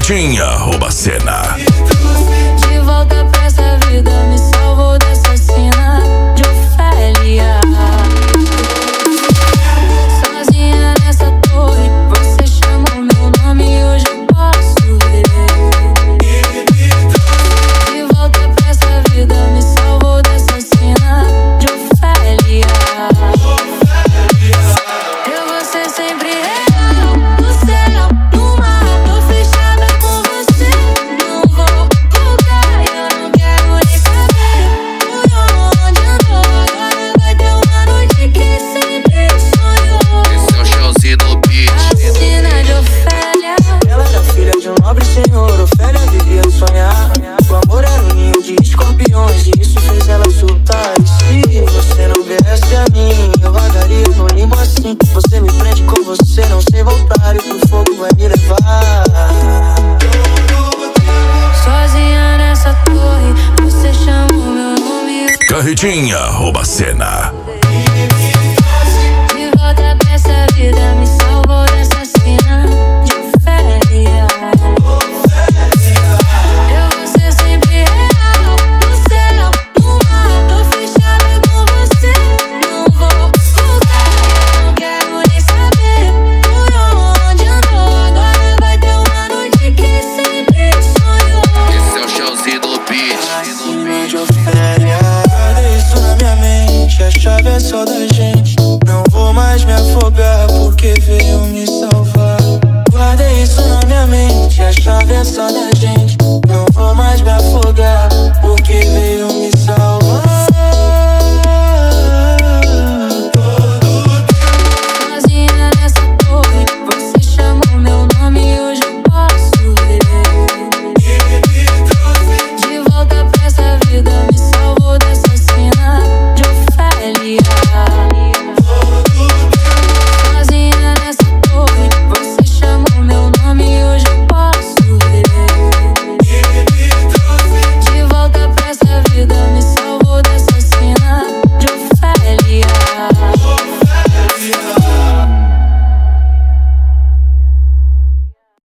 Carretinha Robacena. De volta pra essa vida, me salvou dessa cena de Ofélia. Sozinha nessa torre, você chamou meu nome e hoje eu posso ver. De volta pra essa vida, me salvou dessa cena de Ofélia. Eu vou ser sempre real, no céu, no mar, tô fechada com você. Não vou voltar, eu não quero nem saber por onde andou. Agora vai ter uma noite que sempre sonhou. Esse é o Chelsea no beat. A cena de Ofélia. Ela era filha de um nobre senhor, Ofélia vivia de sonhar. O amor era um ninho de escorpiões e isso fez ela surtar. E se você não viesse a mim, eu vagaria no limbo assim. Você me prende com você, não sei voltar e pro fogo vai me levar. Sozinha nessa torre, você chamou meu nome. Carretinha Robacena. De volta pra essa vida, me salvou dessa cena de Ofélia. Eu vou ser sempre real, no céu, no mar, tô fechada com você. Não vou voltar, eu não quero nem saber por onde andou. Agora vai ter uma noite que sempre sonhou. Esse é o Chelsea no beat. Cena de Ofélia. Guarda isso na minha mente, a chave é só da gente. Não vou mais me afogar porque veio me salvar. Guarda isso na minha mente, a chave é só da gente. Não vou mais me afogar porque veio